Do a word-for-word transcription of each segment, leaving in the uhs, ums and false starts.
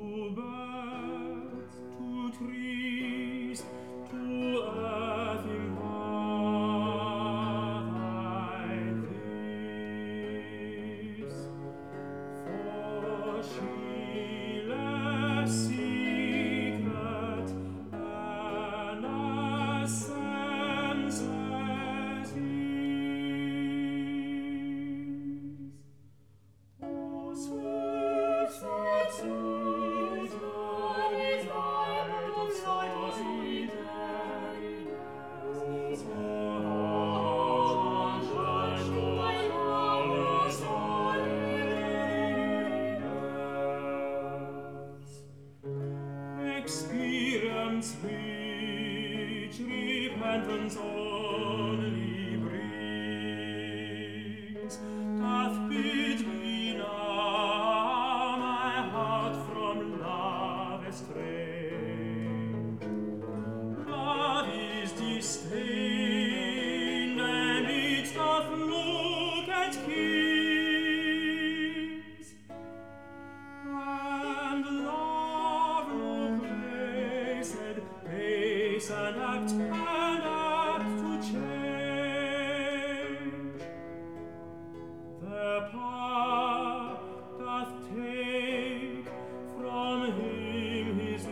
to birds, to trees, to earth in what I lives. For she left secret and as senseless is. Oh, sweet, sweet, sweet, God is light of solitariness. Oh, hush, my love is solitariness. Experience which repentance only brings doth bid me now my heart from love estrange. Love is disdained and it doth look at kings, and love no blessed pace and act and act to change. The power doth take from him his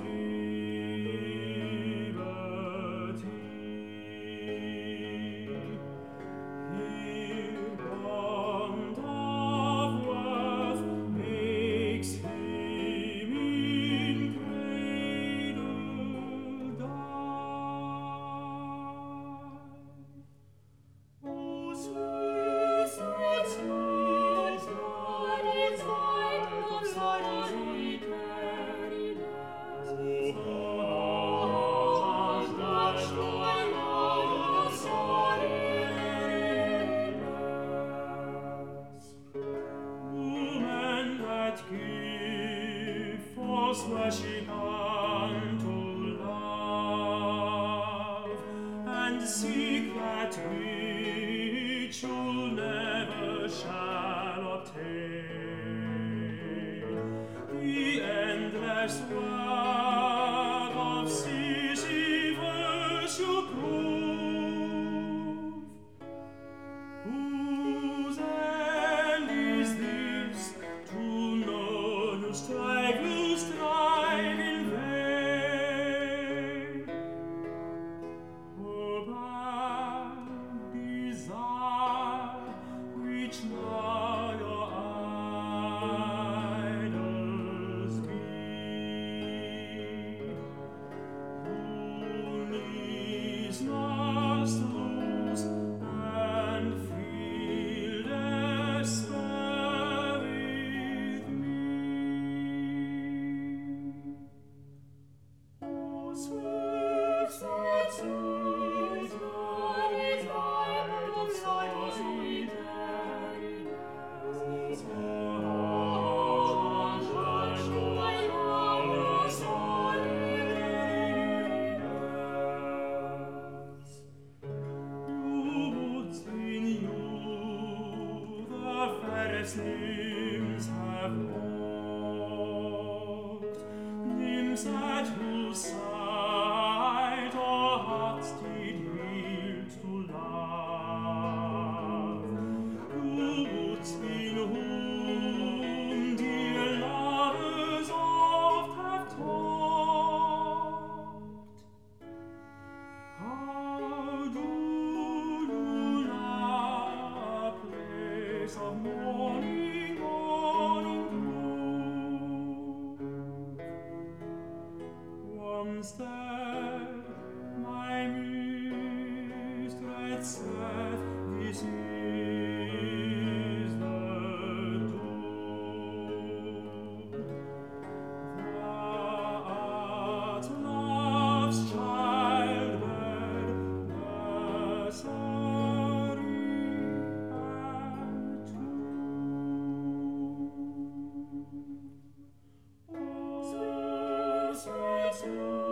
liberty. Here bond of worth makes him in cradle die. Oh, sweet, sweet, sweet, God is light of solitariness. Oh, hush, hush, my love of solitariness. Woman that give false worship unto love, and seek that which you'll never shall obtain. The endless work of Sisyphus you prove, whose end is this, to know you strive, you strive in vain. Hope and desire, which now your idols be, Only's must lose and feel despair with me. Oh, sweet, sweet, sweet, God is light of solitariness. Oh, hush, my love is solitariness. Woods in you the fairest nymphs have walked, nymphs at whose sight our hearts did yield to love. Woods in whom dear lovers oft have talked. How do you now, a place of morning, morning gloom? Once dead, my mistress saith, this is the doom. Thou art love's childbed, nursery and tomb. Oh, sweet, sweet, sweet.